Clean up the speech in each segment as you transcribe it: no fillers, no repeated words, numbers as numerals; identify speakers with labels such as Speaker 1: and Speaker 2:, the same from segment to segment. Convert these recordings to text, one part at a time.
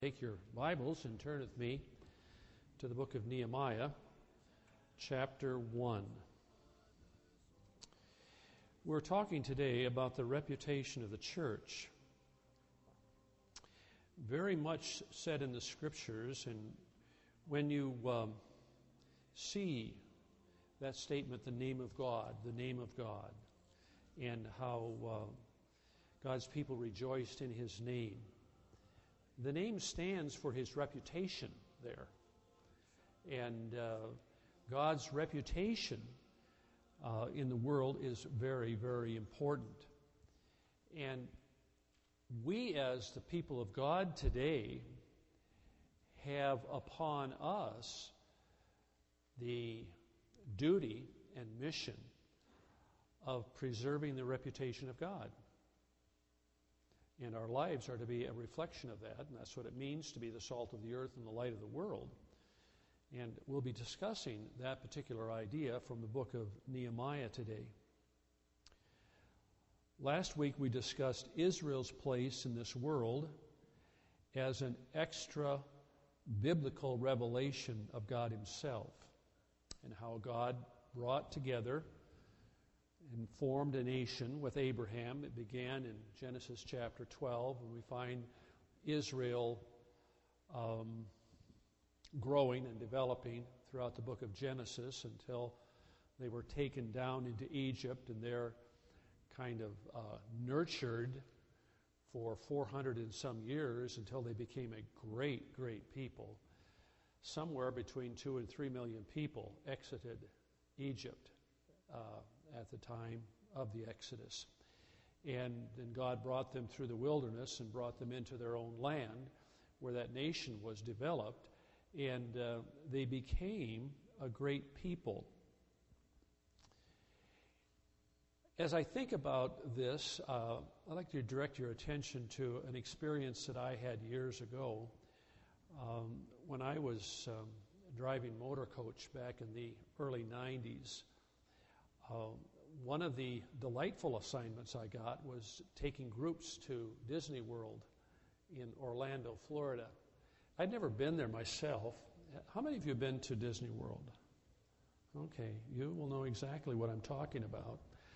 Speaker 1: Take your Bibles and turn with me to the book of Nehemiah, chapter 1. We're talking today about the reputation of the church. Very much said in the Scriptures, and when you see that statement, the name of God, and how God's people rejoiced in His name. The name stands for His reputation there. And God's reputation in the world is very, very important. And we as the people of God today have upon us the duty and mission of preserving the reputation of God. And our lives are to be a reflection of that, and that's what it means to be the salt of the earth and the light of the world. And we'll be discussing that particular idea from the book of Nehemiah today. Last week we discussed Israel's place in this world as an extra biblical revelation of God Himself, and how God brought together and formed a nation with Abraham. It began in Genesis chapter 12, and we find Israel growing and developing throughout the book of Genesis until they were taken down into Egypt, and they're kind of nurtured for 400 and some years until they became a great, great people. Somewhere between 2 and 3 million people exited Egypt at the time of the Exodus. And then God brought them through the wilderness and brought them into their own land where that nation was developed, and they became a great people. As I think about this, I'd like to direct your attention to an experience that I had years ago when I was driving motor coach back in the early 90s. One of the delightful assignments I got was taking groups to Disney World in Orlando, Florida. I'd never been there myself. How many of you have been to Disney World? Okay, you will know exactly what I'm talking about.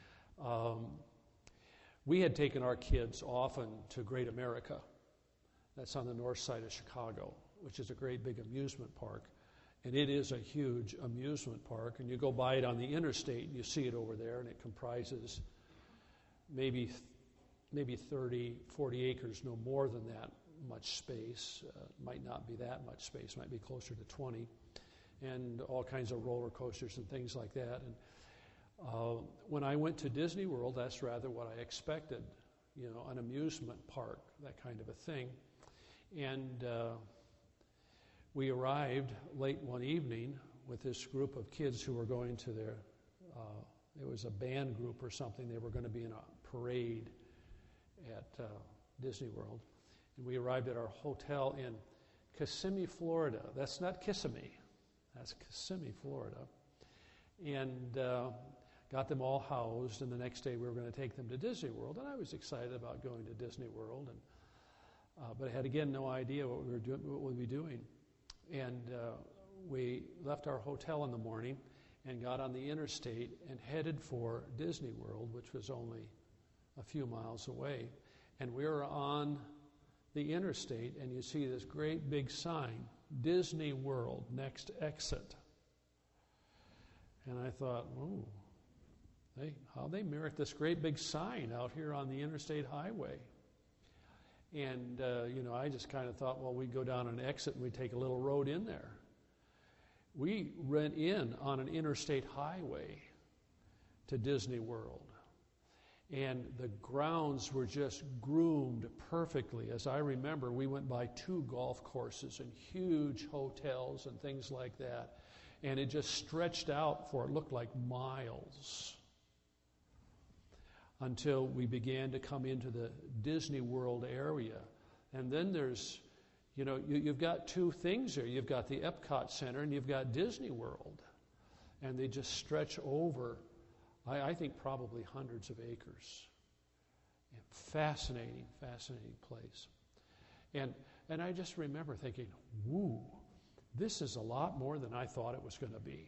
Speaker 1: We had taken our kids often to Great America. That's on the north side of Chicago, which is a great big amusement park. And it is a huge amusement park, and you go by it on the interstate, and you see it over there, and it comprises maybe 30, 40 acres, no more than that much space. Might not be that much space, might be closer to 20, and all kinds of roller coasters and things like that. And when I went to Disney World, that's rather what I expected, an amusement park, that kind of a thing. And we arrived late one evening with this group of kids who were going to it was a band group or something. They were going to be in a parade at Disney World. And we arrived at our hotel in Kissimmee, Florida. That's not Kissimmee. That's Kissimmee, Florida. And got them all housed, and the next day we were going to take them to Disney World. And I was excited about going to Disney World, but I had, again, no idea what we'd be doing. And we left our hotel in the morning and got on the interstate and headed for Disney World, which was only a few miles away. And we were on the interstate, and you see this great big sign, Disney World, next exit. And I thought, how they merit this great big sign out here on the interstate highway? And, I just kind of thought, we'd go down an exit and we'd take a little road in there. We went in on an interstate highway to Disney World. And the grounds were just groomed perfectly. As I remember, we went by 2 golf courses and huge hotels and things like that. And it just stretched out for, it looked like miles, until we began to come into the Disney World area. And then there's, you've got 2 things there. You've got the Epcot Center and you've got Disney World. And they just stretch over, I think, probably hundreds of acres. Fascinating place. And And I just remember thinking, woo, this is a lot more than I thought it was going to be.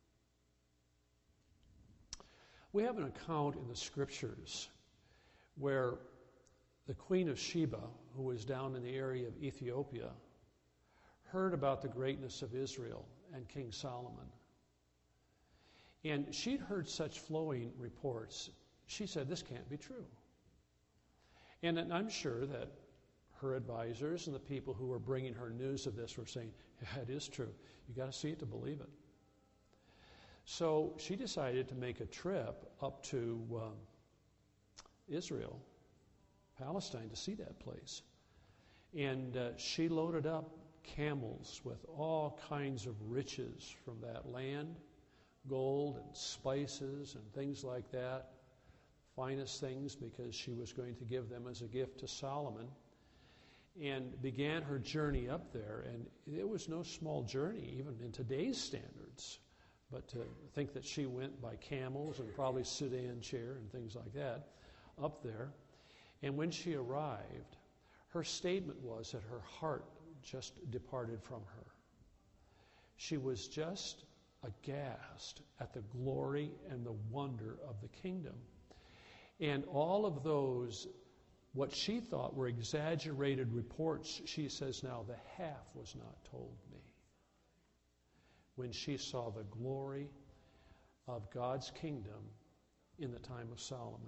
Speaker 1: We have an account in the scriptures where the Queen of Sheba, who was down in the area of Ethiopia, heard about the greatness of Israel and King Solomon. And she'd heard such flowing reports. She said, this can't be true. And I'm sure that her advisors and the people who were bringing her news of this were saying, yeah, it is true. You got to see it to believe it. So she decided to make a trip up to Israel, Palestine, to see that place. And she loaded up camels with all kinds of riches from that land, gold and spices and things like that, finest things, because she was going to give them as a gift to Solomon, and began her journey up there. And it was no small journey, even in today's standards. But to think that she went by camels and probably sedan chair and things like that up there. And when she arrived, her statement was that her heart just departed from her. She was just aghast at the glory and the wonder of the kingdom. And all of those, what she thought were exaggerated reports, she says now, the half was not told me. When she saw the glory of God's kingdom in the time of Solomon.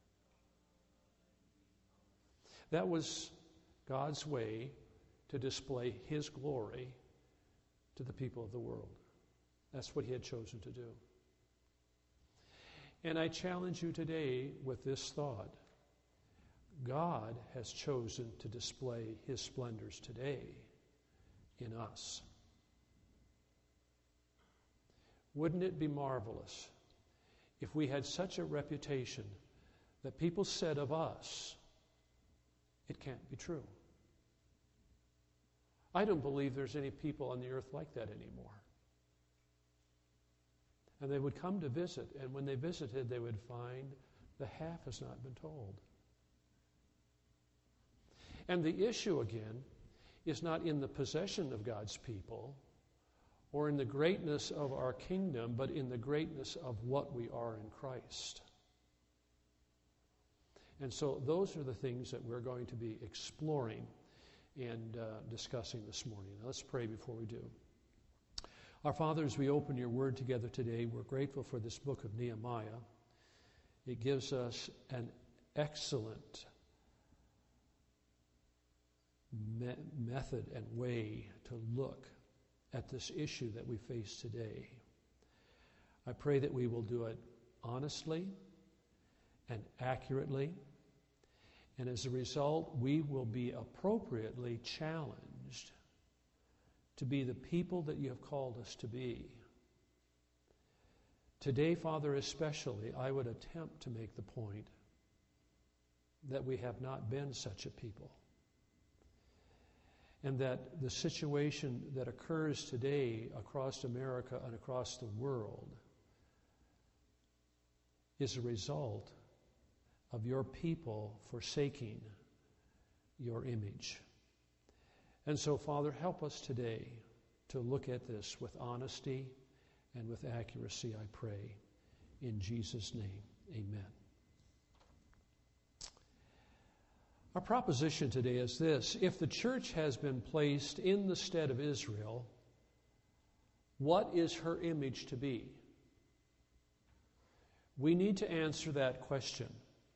Speaker 1: That was God's way to display his glory to the people of the world. That's what he had chosen to do. And I challenge you today with this thought. God has chosen to display his splendors today in us. Wouldn't it be marvelous if we had such a reputation that people said of us, it can't be true? I don't believe there's any people on the earth like that anymore. And they would come to visit, and when they visited, they would find the half has not been told. And the issue, again, is not in the possession of God's people or in the greatness of our kingdom, but in the greatness of what we are in Christ. And so those are the things that we're going to be exploring and discussing this morning. Now, let's pray before we do. Our Father, as we open your word together today, we're grateful for this book of Nehemiah. It gives us an excellent method and way to look at this issue that we face today. I pray that we will do it honestly and accurately, and as a result, we will be appropriately challenged to be the people that you have called us to be. Today, Father, especially, I would attempt to make the point that we have not been such a people, and that the situation that occurs today across America and across the world is a result of your people forsaking your image. And so, Father, help us today to look at this with honesty and with accuracy, I pray. In Jesus' name, amen. Our proposition today is this: if the church has been placed in the stead of Israel, what is her image to be? We need to answer that question.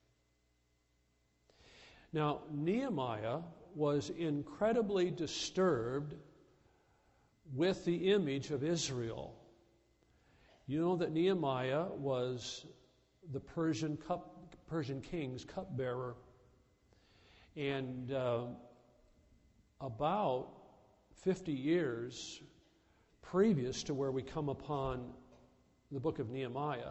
Speaker 1: Now, Nehemiah was incredibly disturbed with the image of Israel. You know that Nehemiah was the Persian king's cupbearer. And about 50 years previous to where we come upon the book of Nehemiah,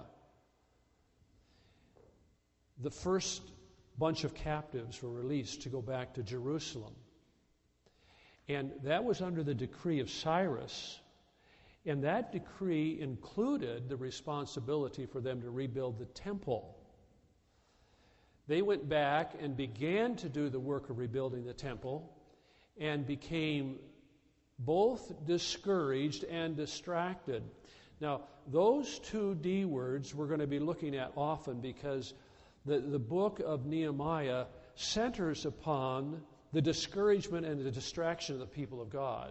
Speaker 1: the first bunch of captives were released to go back to Jerusalem. And that was under the decree of Cyrus. And that decree included the responsibility for them to rebuild the temple. They went back and began to do the work of rebuilding the temple. and became both discouraged and distracted. Now, those two D words we're going to be looking at often because the book of Nehemiah centers upon the discouragement and the distraction of the people of God.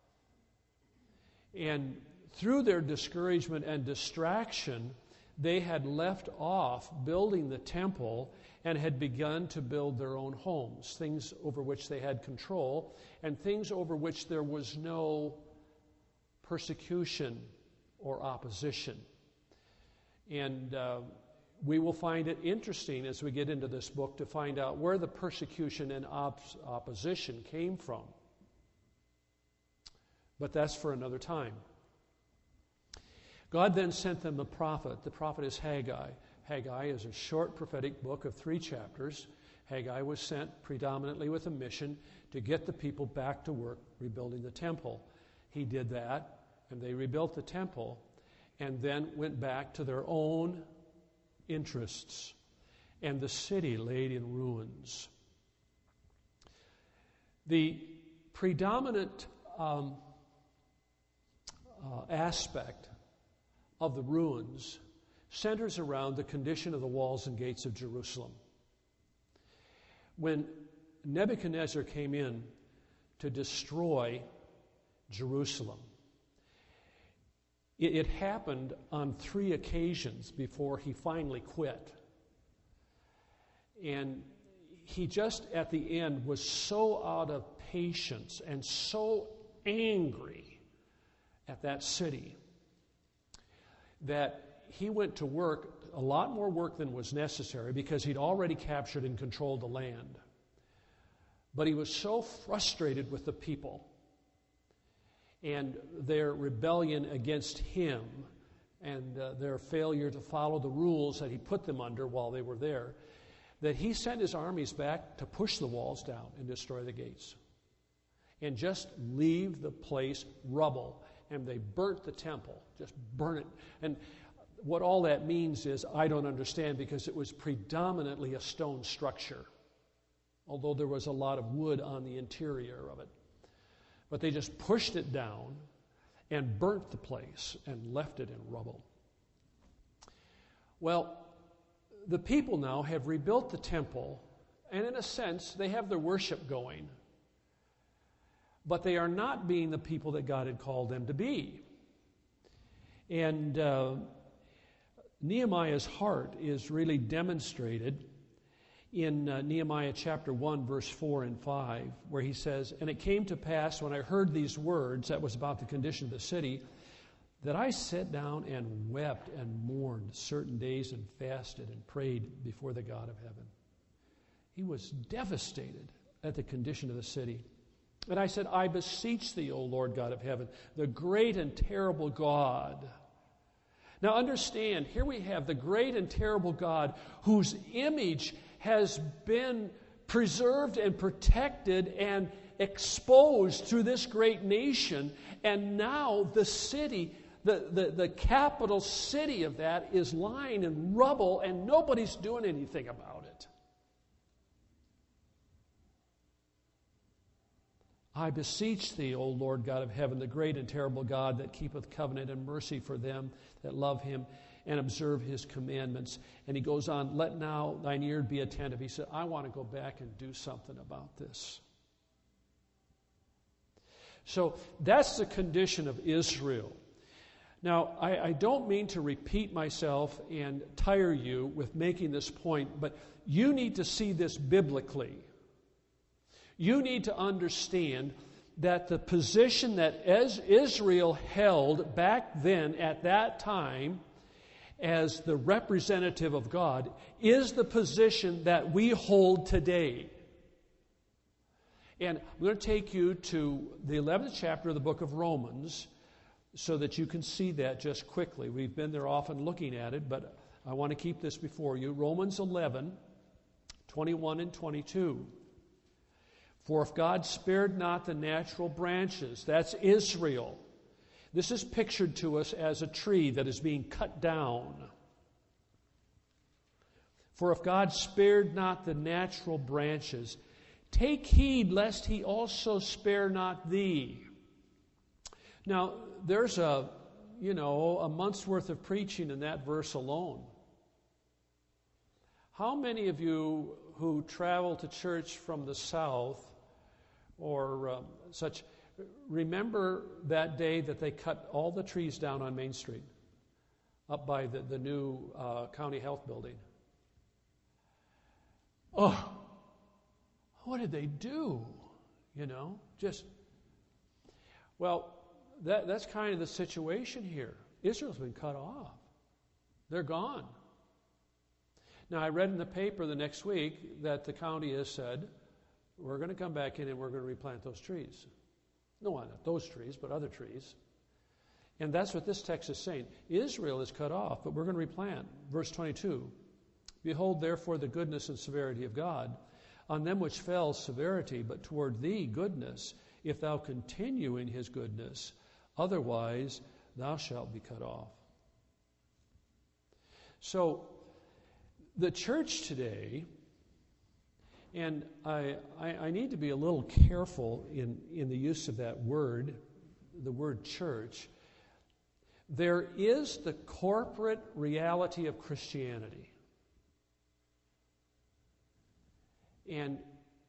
Speaker 1: And through their discouragement and distraction, they had left off building the temple and had begun to build their own homes, things over which they had control, and things over which there was no persecution or opposition. And we will find it interesting as we get into this book to find out where the persecution and opposition came from. But that's for another time. God then sent them a prophet. The prophet is Haggai. Haggai is a short prophetic book of 3 chapters. Haggai was sent predominantly with a mission to get the people back to work rebuilding the temple. He did that, and they rebuilt the temple, and then went back to their own interests, and the city laid in ruins. The predominant aspect of the ruins centers around the condition of the walls and gates of Jerusalem. When Nebuchadnezzar came in to destroy Jerusalem, it happened on 3 occasions before he finally quit. And he just, at the end, was so out of patience and so angry at that city that he went to work, a lot more work than was necessary because he'd already captured and controlled the land. But he was so frustrated with the people and their rebellion against him and their failure to follow the rules that he put them under while they were there, that he sent his armies back to push the walls down and destroy the gates and just leave the place rubble. And they burnt the temple, just burn it. And what all that means is I don't understand, because it was predominantly a stone structure, although there was a lot of wood on the interior of it. But they just pushed it down and burnt the place and left it in rubble. Well, the people now have rebuilt the temple, and in a sense, they have their worship going. But they are not being the people that God had called them to be. And Nehemiah's heart is really demonstrated in Nehemiah chapter 1, verse 4 and 5, where he says, "And it came to pass when I heard these words," that was about the condition of the city, "that I sat down and wept and mourned certain days and fasted and prayed before the God of heaven." He was devastated at the condition of the city. "And I said, I beseech thee, O Lord God of heaven, the great and terrible God." Now understand, here we have the great and terrible God whose image has been preserved and protected and exposed through this great nation. And now the city, the capital city of that, is lying in rubble and nobody's doing anything about it. "I beseech thee, O Lord God of heaven, the great and terrible God that keepeth covenant and mercy for them that love him and observe his commandments." And he goes on, "Let now thine ear be attentive." He said, I want to go back and do something about this. So that's the condition of Israel. Now, I don't mean to repeat myself and tire you with making this point, but you need to see this biblically. You need to understand that the position that as Israel held back then at that time as the representative of God is the position that we hold today. And I'm going to take you to the 11th chapter of the book of Romans so that you can see that just quickly. We've been there often looking at it, but I want to keep this before you. Romans 11, 21 and 22. "For if God spared not the natural branches," that's Israel. This is pictured to us as a tree that is being cut down. "For if God spared not the natural branches, Take heed lest he also spare not thee. Now, there's a month's worth of preaching in that verse alone. How many of you who travel to church from the south or such remember that day that they cut all the trees down on Main Street up by the new county health building? Oh, what did they do? That's kind of the situation here. Israel's been cut off. They're gone. Now, I read in the paper the next week that the county has said, we're going to come back in and we're going to replant those trees. No, not those trees, but other trees. And that's what this text is saying. Israel is cut off, but we're going to replant. Verse 22, behold, therefore, the goodness and severity of God. On them which fell severity, but toward thee goodness, if thou continue in his goodness, otherwise thou shalt be cut off. So, the church today, and I need to be a little careful in the use of that word, the word church. There is the corporate reality of Christianity. And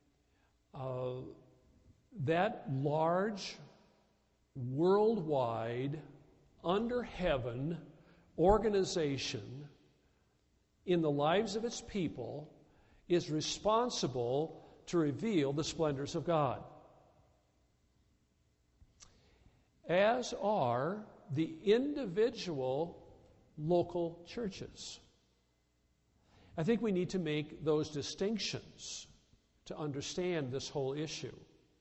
Speaker 1: that large, worldwide, under heaven organization in the lives of its people is responsible to reveal the splendors of God, as are the individual local churches. I think we need to make those distinctions to understand this whole issue.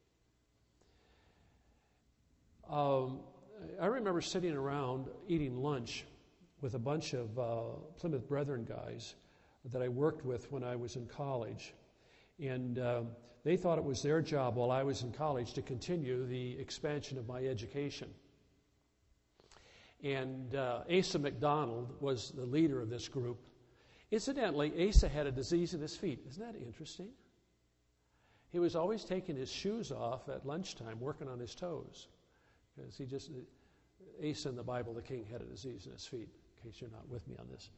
Speaker 1: I remember sitting around eating lunch with a bunch of Plymouth Brethren guys that I worked with when I was in college. And they thought it was their job while I was in college to continue the expansion of my education. And Asa McDonald was the leader of this group. Incidentally, Asa had a disease in his feet. Isn't that interesting? He was always taking his shoes off at lunchtime, working on his toes. Because Asa in the Bible, the king, had a disease in his feet, in case you're not with me on this.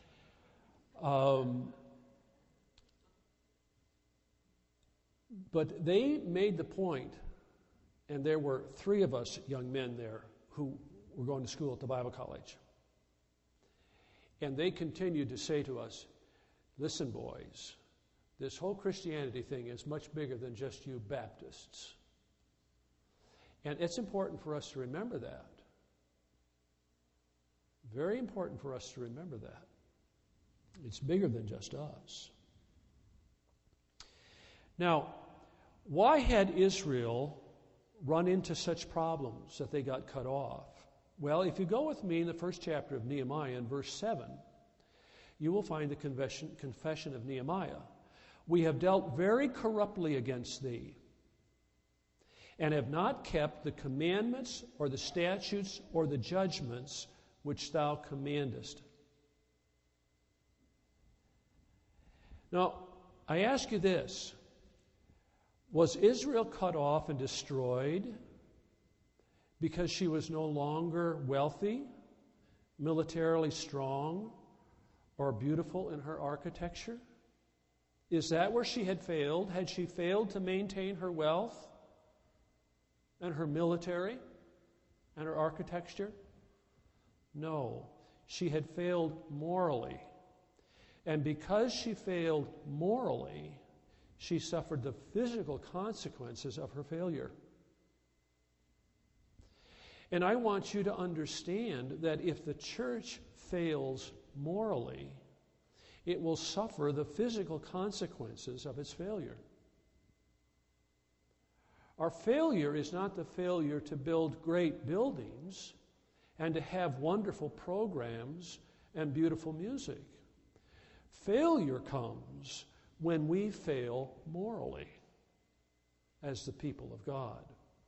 Speaker 1: But they made the point, and there were 3 of us young men there who were going to school at the Bible college. And they continued to say to us, listen, boys, this whole Christianity thing is much bigger than just you Baptists. And it's important for us to remember that. Very important for us to remember that. It's bigger than just us. Now, why had Israel run into such problems that they got cut off? Well, if you go with me in the first chapter of Nehemiah in verse 7, you will find the confession of Nehemiah. We have dealt very corruptly against thee, and have not kept the commandments or the statutes or the judgments which thou commandest. Now, I ask you this. Was Israel cut off and destroyed because she was no longer wealthy, militarily strong, or beautiful in her architecture? Is that where she had failed? Had she failed to maintain her wealth and her military and her architecture? No, she had failed morally. And because she failed morally, she suffered the physical consequences of her failure. And I want you to understand that if the church fails morally, it will suffer the physical consequences of its failure. Our failure is not the failure to build great buildings and to have wonderful programs and beautiful music. Failure comes when we fail morally as the people of God.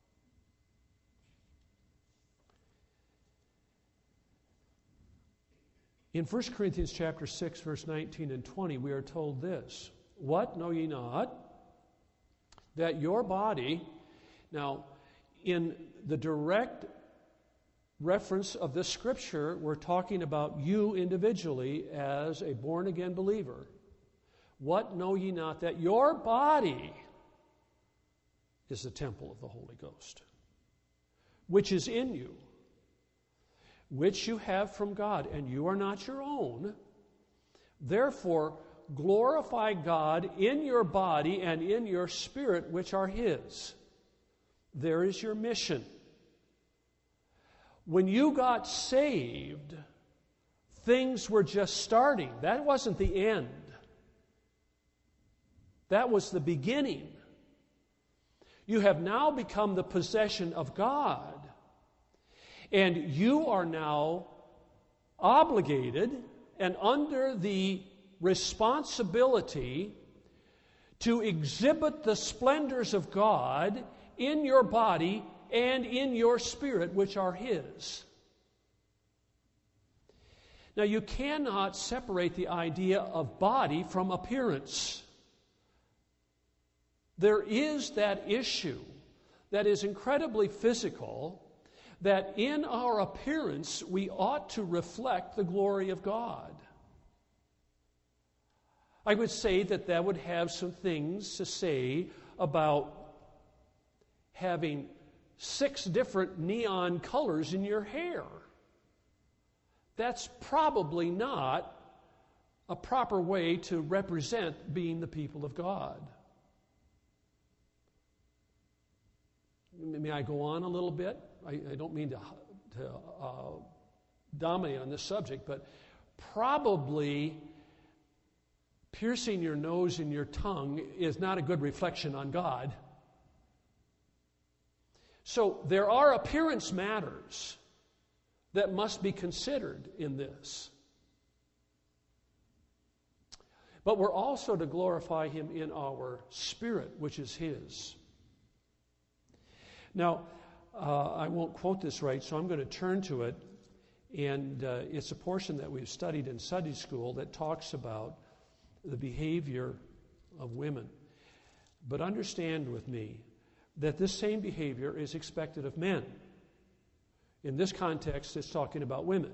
Speaker 1: In 1 Corinthians chapter 6, verse 19 and 20, we are told this, what, know ye not, that your body, now, in the direct reference of this scripture, we're talking about you individually as a born-again believer. What know ye not that your body is the temple of the Holy Ghost, which is in you, which you have from God, and you are not your own. Therefore, glorify God in your body and in your spirit, which are His. There is your mission. When you got saved, things were just starting. That wasn't the end. That was the beginning. You have now become the possession of God. And you are now obligated and under the responsibility to exhibit the splendors of God in your body and in your spirit, which are His. Now, you cannot separate the idea of body from appearance. There is that issue that is incredibly physical, that in our appearance we ought to reflect the glory of God. I would say that would have some things to say about having 6 different neon colors in your hair. That's probably not a proper way to represent being the people of God. May I go on a little bit? I don't mean to dominate on this subject, but probably piercing your nose and your tongue is not a good reflection on God. So there are appearance matters that must be considered in this. But we're also to glorify Him in our spirit, which is His. Now, I won't quote this right, so I'm going to turn to it. And it's a portion that we've studied in Sunday school that talks about the behavior of women. But understand with me that this same behavior is expected of men. In this context, it's talking about women.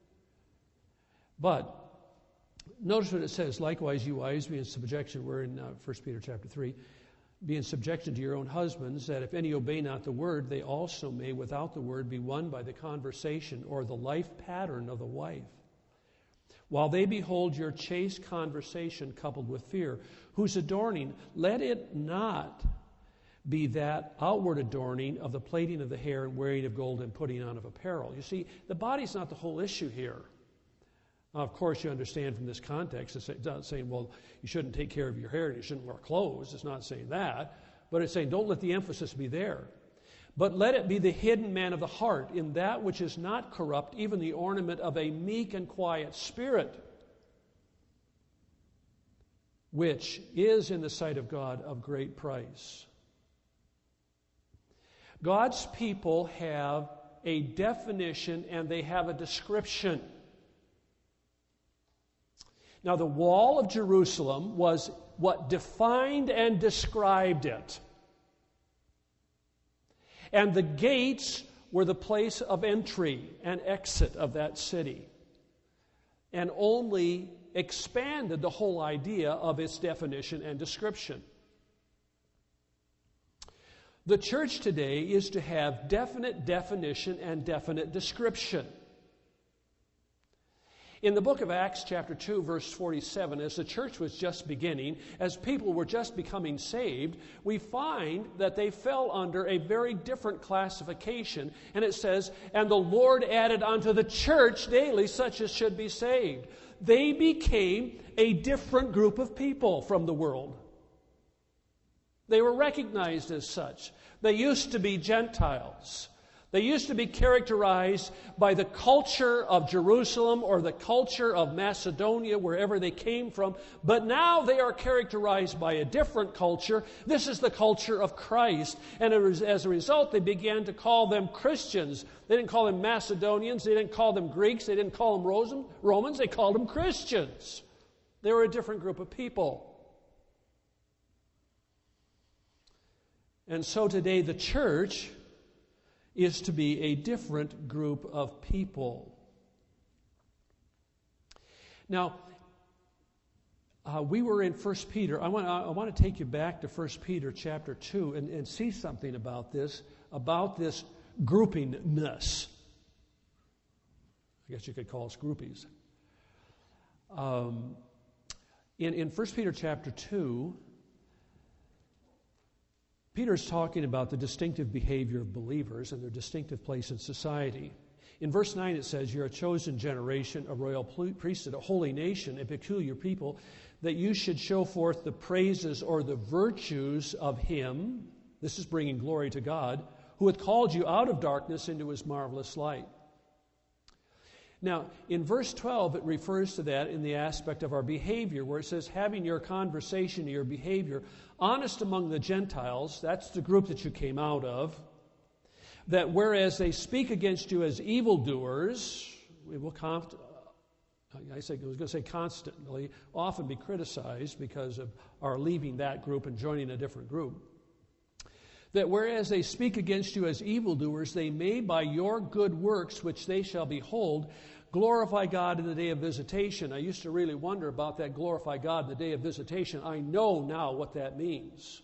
Speaker 1: But notice what it says, likewise, you wives, be in subjection. We're in 1 Peter chapter 3. Be in subjection to your own husbands, that if any obey not the word, they also may, without the word, be won by the conversation or the life pattern of the wife. While they behold your chaste conversation coupled with fear, whose adorning, let it not be that outward adorning of the plaiting of the hair and wearing of gold and putting on of apparel. You see, the body's not the whole issue here. Now, of course, you understand from this context, it's not saying, well, you shouldn't take care of your hair and you shouldn't wear clothes. It's not saying that. But it's saying, don't let the emphasis be there. But let it be the hidden man of the heart, in that which is not corrupt, even the ornament of a meek and quiet spirit, which is in the sight of God of great price. God's people have a definition and they have a description. Now, the wall of Jerusalem was what defined and described it. And the gates were the place of entry and exit of that city, and only expanded the whole idea of its definition and description. The church today is to have definite definition and definite description. In the book of Acts chapter 2, verse 47, as the church was just beginning, as people were just becoming saved, we find that they fell under a very different classification. And it says, and the Lord added unto the church daily such as should be saved. They became a different group of people from the world. They were recognized as such. They used to be Gentiles. They used to be characterized by the culture of Jerusalem or the culture of Macedonia, wherever they came from. But now they are characterized by a different culture. This is the culture of Christ. And as a result, they began to call them Christians. They didn't call them Macedonians. They didn't call them Greeks. They didn't call them Romans. They called them Christians. They were a different group of people. And so today the church is to be a different group of people. Now, we were in 1 Peter. I want to take you back to 1 Peter chapter 2 and see something about this groupingness. I guess you could call us groupies. In 1 Peter chapter 2, Peter's talking about the distinctive behavior of believers and their distinctive place in society. In verse 9 it says, "You're a chosen generation, a royal priesthood, a holy nation, a peculiar people, that you should show forth the praises or the virtues of Him," this is bringing glory to God, "who hath called you out of darkness into His marvelous light." Now, in verse 12, it refers to that in the aspect of our behavior, where it says, having your conversation, your behavior, honest among the Gentiles, that's the group that you came out of, that whereas they speak against you as evildoers, we will constantly, often be criticized because of our leaving that group and joining a different group. That whereas they speak against you as evildoers, they may by your good works, which they shall behold, glorify God in the day of visitation. I used to really wonder about that glorify God in the day of visitation. I know now what that means.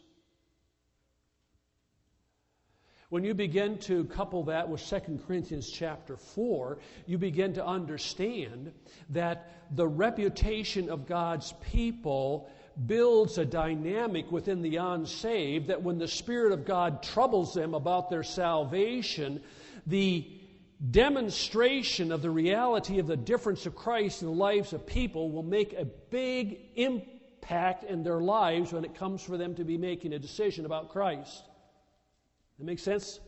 Speaker 1: When you begin to couple that with 2 Corinthians chapter 4, you begin to understand that the reputation of God's people builds a dynamic within the unsaved, that when the Spirit of God troubles them about their salvation, the demonstration of the reality of the difference of Christ in the lives of people will make a big impact in their lives when it comes for them to be making a decision about Christ. That makes sense?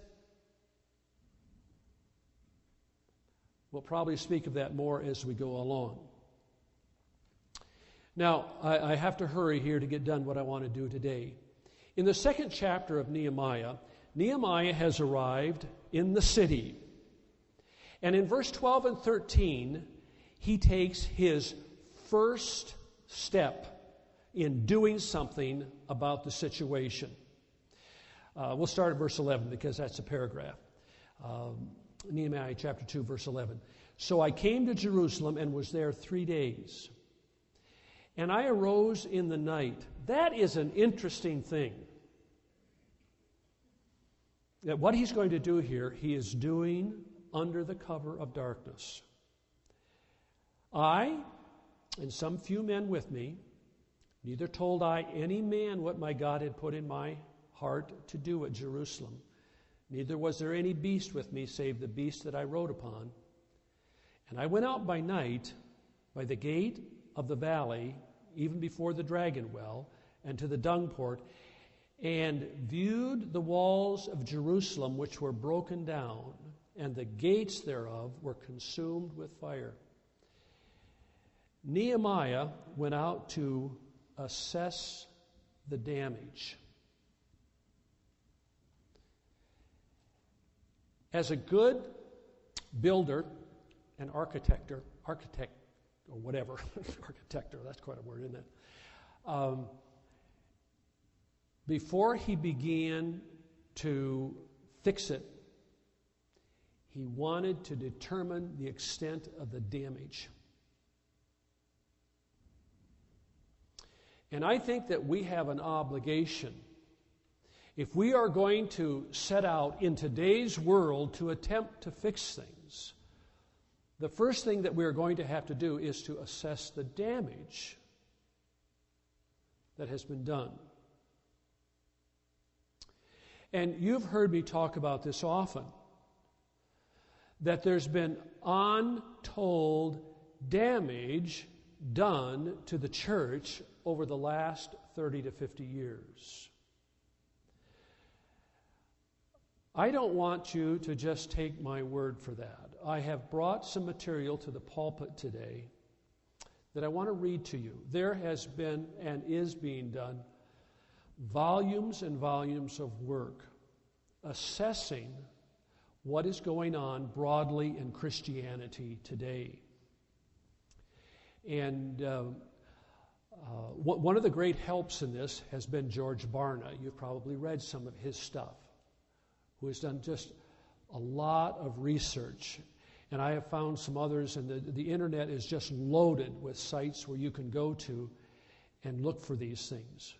Speaker 1: We'll probably speak of that more as we go along. Now, I have to hurry here to get done what I want to do today. In the 2nd chapter of Nehemiah, Nehemiah has arrived in the city. And in verse 12 and 13, he takes his first step in doing something about the situation. We'll start at verse 11 because that's a paragraph. Nehemiah chapter 2, verse 11. "So I came to Jerusalem and was there 3 days. And I arose in the night." That is an interesting thing. That what he's going to do here, he is doing under the cover of darkness. "I, and some few men with me, neither told I any man what my God had put in my heart to do at Jerusalem. Neither was there any beast with me, save the beast that I rode upon. And I went out by night by the gate of the valley, even before the dragon well, and to the dung port, and viewed the walls of Jerusalem, which were broken down, and the gates thereof were consumed with fire." Nehemiah went out to assess the damage. As a good builder and architect, or whatever, architector, that's quite a word, isn't it? Before he began to fix it, he wanted to determine the extent of the damage. And I think that we have an obligation, if we are going to set out in today's world to attempt to fix things, the first thing that we are going to have to do is to assess the damage that has been done. And you've heard me talk about this often, that there's been untold damage done to the church over the last 30 to 50 years. I don't want you to just take my word for that. I have brought some material to the pulpit today that I want to read to you. There has been and is being done volumes and volumes of work assessing what is going on broadly in Christianity today. And One of the great helps in this has been George Barna. You've probably read some of his stuff, who has done just a lot of research. And I have found some others, and the internet is just loaded with sites where you can go to and look for these things.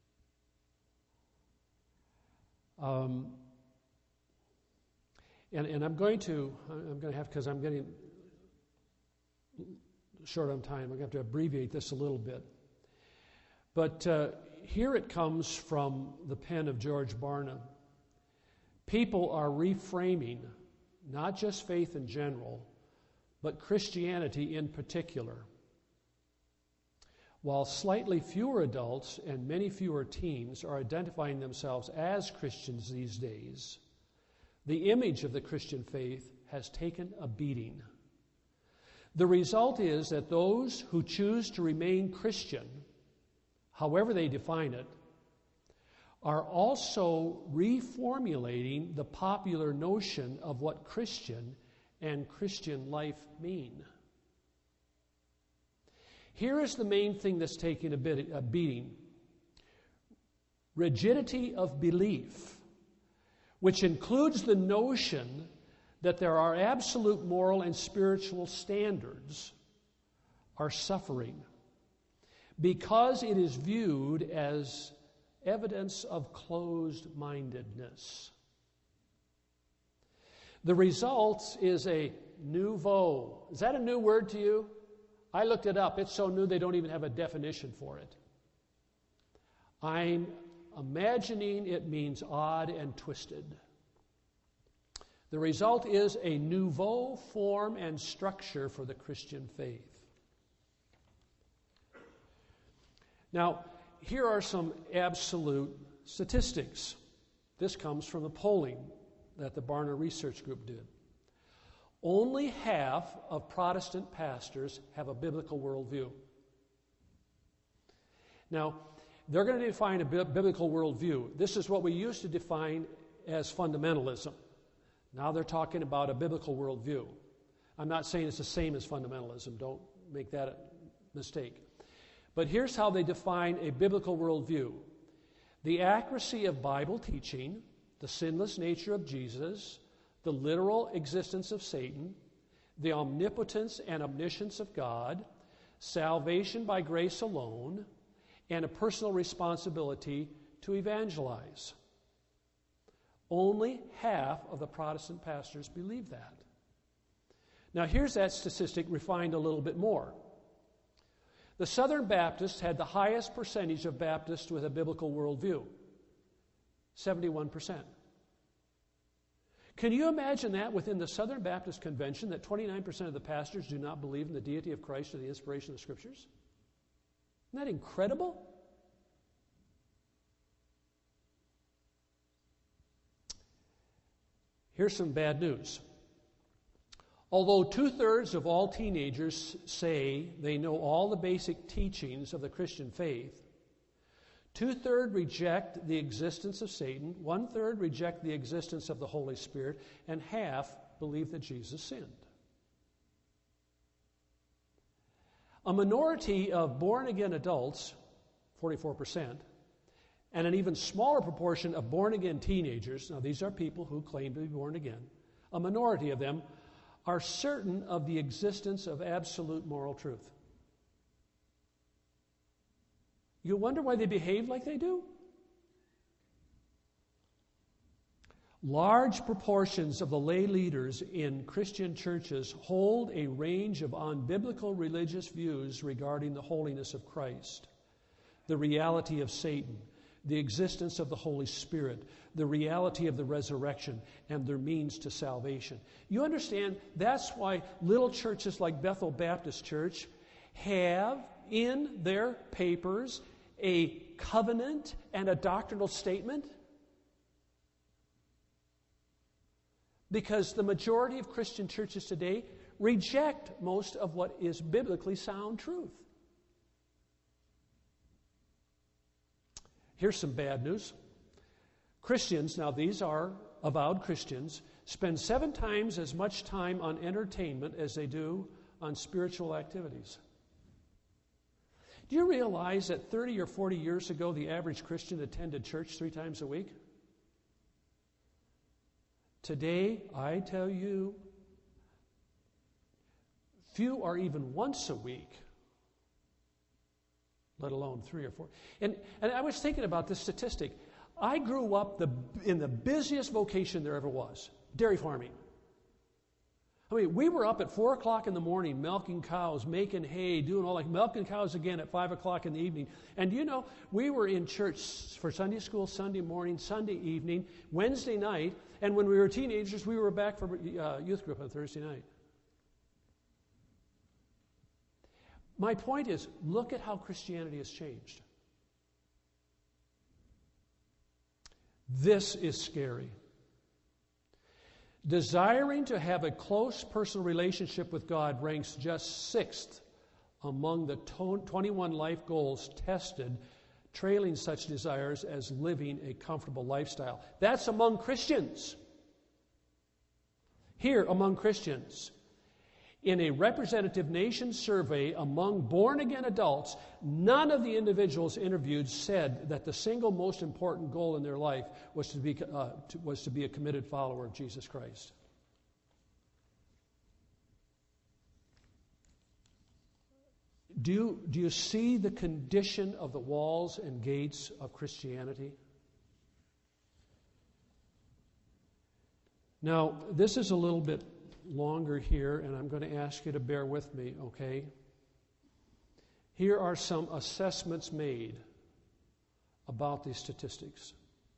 Speaker 1: And I'm going to have, because I'm getting short on time, I'm going to have to abbreviate this a little bit. But here it comes from the pen of George Barna. People are reframing not just faith in general, but Christianity in particular. While slightly fewer adults and many fewer teens are identifying themselves as Christians these days, the image of the Christian faith has taken a beating. The result is that those who choose to remain Christian, however they define it, are also reformulating the popular notion of what Christian and Christian life mean. Here is the main thing that's taking a beating. Rigidity of belief, which includes the notion that there are absolute moral and spiritual standards, are suffering because it is viewed as evidence of closed-mindedness. The result is a nouveau. Is that a new word to you? I looked it up. It's so new they don't even have a definition for it. I'm imagining it means odd and twisted. The result is a nouveau form and structure for the Christian faith. Now, here are some absolute statistics. This comes from the polling that the Barna Research Group did. Only half of Protestant pastors have a biblical worldview. Now, they're going to define a biblical worldview. This is what we used to define as fundamentalism. Now they're talking about a biblical worldview. I'm not saying it's the same as fundamentalism. Don't make that a mistake. But here's how they define a biblical worldview: the accuracy of Bible teaching, the sinless nature of Jesus, the literal existence of Satan, the omnipotence and omniscience of God, salvation by grace alone, and a personal responsibility to evangelize. Only half of the Protestant pastors believe that. Now, here's that statistic refined a little bit more. The Southern Baptists had the highest percentage of Baptists with a biblical worldview, 71%. Can you imagine that within the Southern Baptist Convention, that 29% of the pastors do not believe in the deity of Christ or the inspiration of the Scriptures? Isn't that incredible? Here's some bad news. Although 2/3 of all teenagers say they know all the basic teachings of the Christian faith, 2/3 reject the existence of Satan, 1/3 reject the existence of the Holy Spirit, and half believe that Jesus sinned. A minority of born-again adults, 44%, and an even smaller proportion of born-again teenagers, now these are people who claim to be born again, a minority of them are certain of the existence of absolute moral truth. You wonder why they behave like they do? Large proportions of the lay leaders in Christian churches hold a range of unbiblical religious views regarding the holiness of Christ, the reality of Satan, the existence of the Holy Spirit, the reality of the resurrection, and their means to salvation. You understand, that's why little churches like Bethel Baptist Church have in their papers a covenant and a doctrinal statement. Because the majority of Christian churches today reject most of what is biblically sound truth. Here's some bad news. Christians, now these are avowed Christians, spend 7 times as much time on entertainment as they do on spiritual activities. Do you realize that 30 or 40 years ago, the average Christian attended church 3 times a week? Today, I tell you, few are even once a week, let alone 3 or 4. And I was thinking about this statistic. I grew up in the busiest vocation there ever was, dairy farming. I mean, we were up at 4 o'clock in the morning milking cows, making hay, doing all like milking cows again at 5 o'clock in the evening. And you know, we were in church for Sunday school, Sunday morning, Sunday evening, Wednesday night, and when we were teenagers, we were back for youth group on Thursday night. My point is, look at how Christianity has changed. This is scary. Desiring to have a close personal relationship with God ranks just 6th among the 21 life goals tested, trailing such desires as living a comfortable lifestyle. That's among Christians. Here, among Christians. In a representative nation survey among born-again adults, none of the individuals interviewed said that the single most important goal in their life was to be a committed follower of Jesus Christ. Do you see the condition of the walls and gates of Christianity? Now, this is a little bit longer here, and I'm going to ask you to bear with me, okay? Here are some assessments made about these statistics.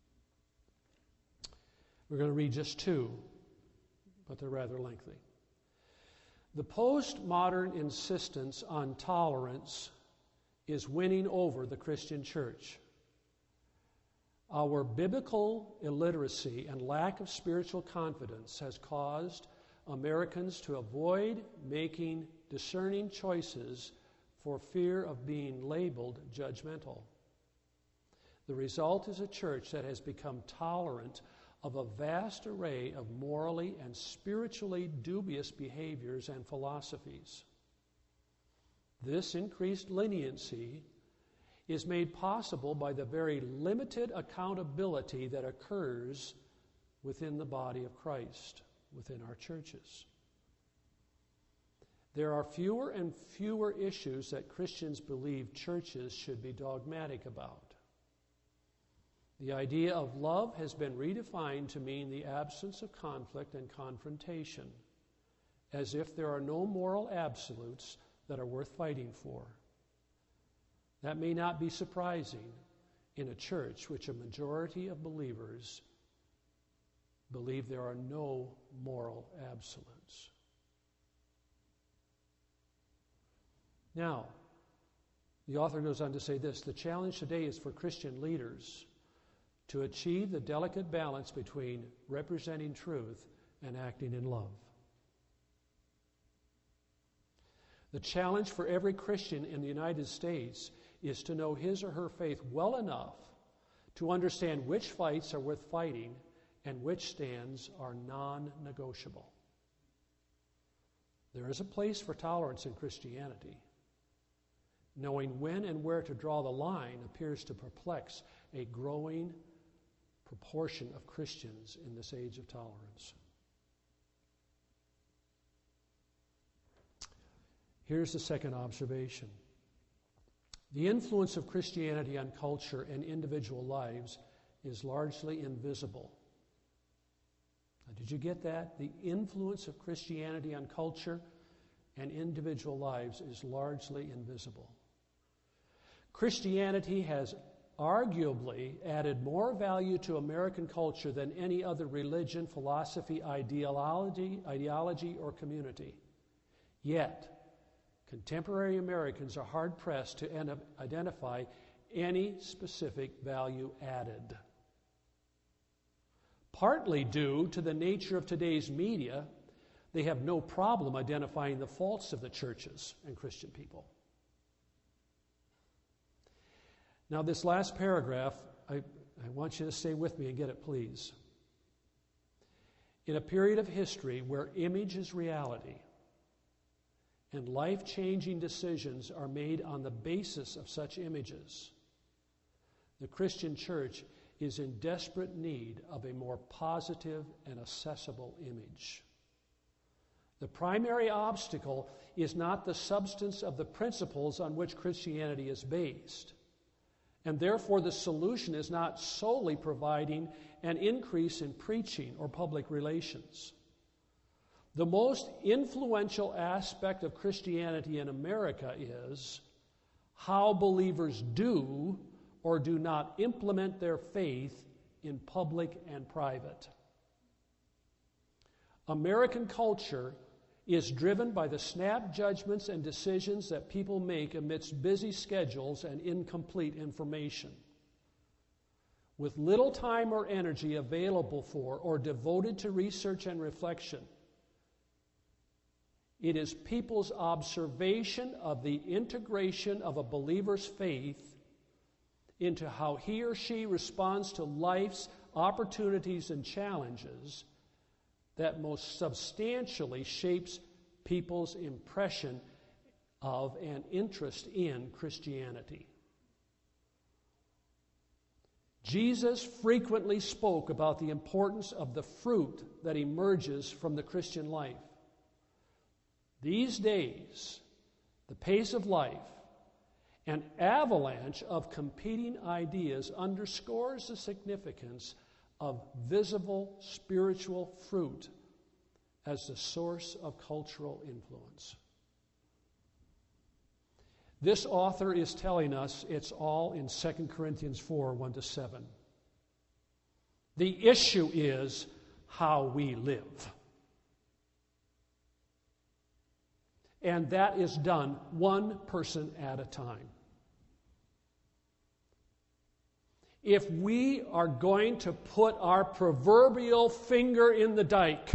Speaker 1: We're going to read just 2, but they're rather lengthy. The postmodern insistence on tolerance is winning over the Christian church. Our biblical illiteracy and lack of spiritual confidence has caused Americans to avoid making discerning choices for fear of being labeled judgmental. The result is a church that has become tolerant of a vast array of morally and spiritually dubious behaviors and philosophies. This increased leniency is made possible by the very limited accountability that occurs within the body of Christ, within our churches. There are fewer and fewer issues that Christians believe churches should be dogmatic about. The idea of love has been redefined to mean the absence of conflict and confrontation, as if there are no moral absolutes that are worth fighting for. That may not be surprising in a church which a majority of believers believe there are no moral absolutes. Now, the author goes on to say this: the challenge today is for Christian leaders to achieve the delicate balance between representing truth and acting in love. The challenge for every Christian in the United States is to know his or her faith well enough to understand which fights are worth fighting and which stands are non-negotiable. There is a place for tolerance in Christianity. Knowing when and where to draw the line appears to perplex a growing proportion of Christians in this age of tolerance. Here's the second observation. The influence of Christianity on culture and individual lives is largely invisible. Now, did you get that? The influence of Christianity on culture and individual lives is largely invisible. Christianity has arguably added more value to American culture than any other religion, philosophy, ideology, or community. Yet, contemporary Americans are hard-pressed to identify any specific value added. Partly due to the nature of today's media, they have no problem identifying the faults of the churches and Christian people. Now, this last paragraph, I want you to stay with me and get it, please. In a period of history where image is reality, and life-changing decisions are made on the basis of such images, the Christian church is in desperate need of a more positive and accessible image. The primary obstacle is not the substance of the principles on which Christianity is based, and therefore the solution is not solely providing an increase in preaching or public relations. The most influential aspect of Christianity in America is how believers do or do not implement their faith in public and private. American culture is driven by the snap judgments and decisions that people make amidst busy schedules and incomplete information. With little time or energy available for or devoted to research and reflection, it is people's observation of the integration of a believer's faith into how he or she responds to life's opportunities and challenges that most substantially shapes people's impression of and interest in Christianity. Jesus frequently spoke about the importance of the fruit that emerges from the Christian life. These days, the pace of life, an avalanche of competing ideas underscores the significance of visible spiritual fruit as the source of cultural influence. This author is telling us it's all in 2 Corinthians 4, 1-7. The issue is how we live. And that is done one person at a time. If we are going to put our proverbial finger in the dike,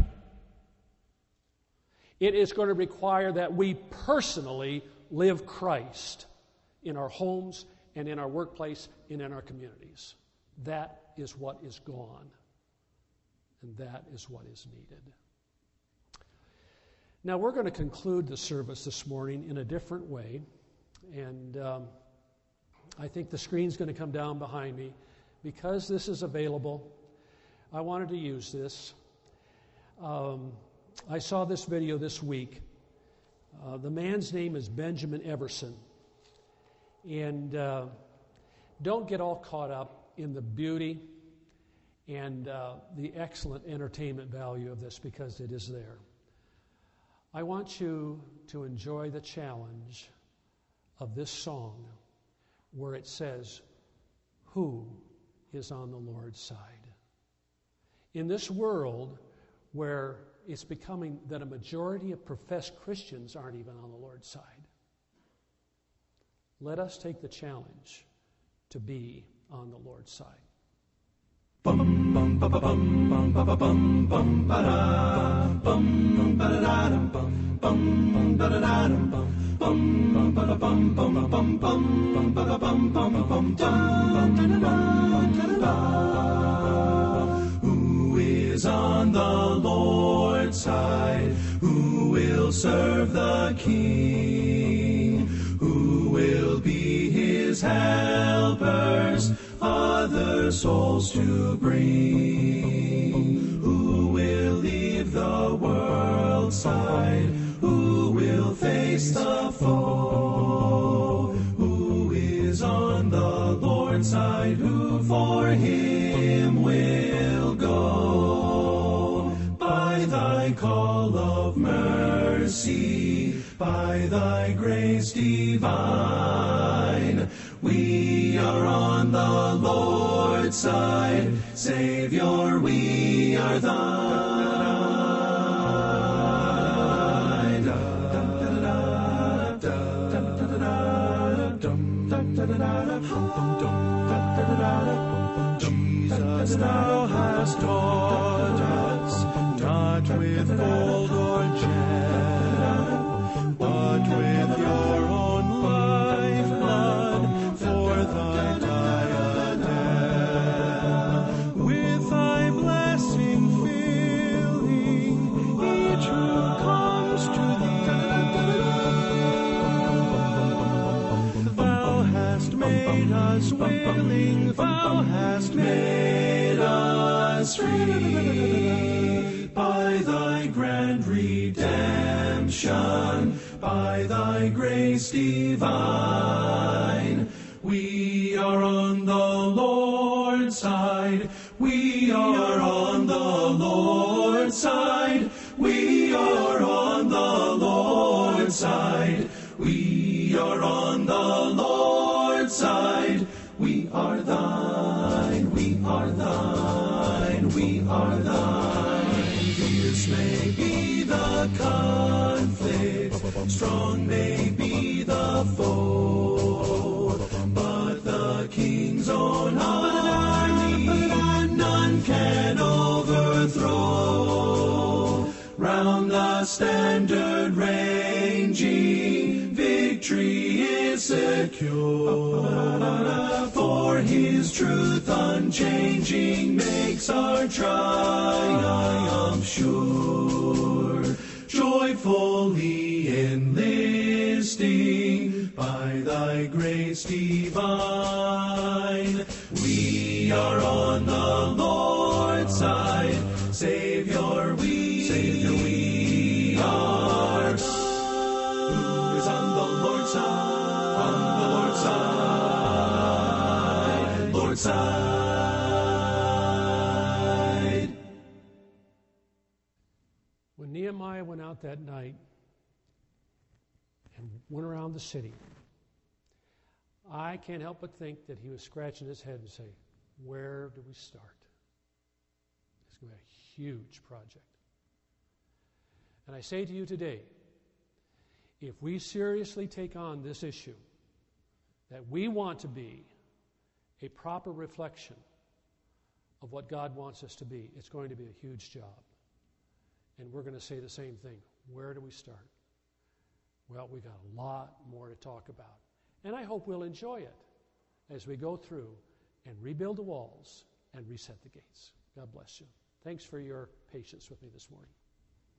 Speaker 1: it is going to require that we personally live Christ in our homes and in our workplace and in our communities. That is what is gone, and that is what is needed. Now, we're going to conclude the service this morning in a different way, and I think the screen's going to come down behind me. Because this is available, I wanted to use this. I saw this video this week. The man's name is Benjamin Everson. And don't get all caught up in the beauty and the excellent entertainment value of this, because it is there. I want you to enjoy the challenge of this song where it says, "Who is on the Lord's side?" In this world where it's becoming that a majority of professed Christians aren't even on the Lord's side, let us take the challenge to be on the Lord's side. Bum bum ba ba bum bum ba ba bum bum ba da bum ba da da bum bum ba da da bum bum ba da bum bum bum bum ba da bum bum bum bum. Who is on the Lord's side? Who will serve the King? Who will be his helpers? Other souls to bring. Who will leave the world's side? Who will face the foe? Who is on the Lord's side? Who for him will go? By thy call of mercy, by thy grace divine, we are on the Lord's side. Savior, we are thine. Jesus, thou hast taught us, not with gold or gem, but with your own lifeblood for thy diadem. With thy blessing filling each who comes to thee,
Speaker 2: was willing, thou hast made us free. By thy grand redemption, by thy grace divine, we are on the Lord's side. We are on the Lord's side. We are on the Lord's side. We are on the Lord's side. We are thine. We are thine. We are thine. Fierce may be the conflict, strong may be the foe, but the King's own army none can overthrow. Round the standard ranging, victory is secure. For his truth unchanging makes our triumph sure. Joyfully enlisting by thy grace divine, we are on the Lord's side. Savior, we are. Who is on the Lord's side? On the Lord's side. Lord's side.
Speaker 1: When Nehemiah went out that night and went around the city, I can't help but think that he was scratching his head and say, where do we start? It's going to be a huge project. And I say to you today, if we seriously take on this issue, that we want to be a proper reflection of what God wants us to be, it's going to be a huge job. And we're going to say the same thing. Where do we start? Well, we got a lot more to talk about. And I hope we'll enjoy it as we go through and rebuild the walls and reset the gates. God bless you. Thanks for your patience with me this morning.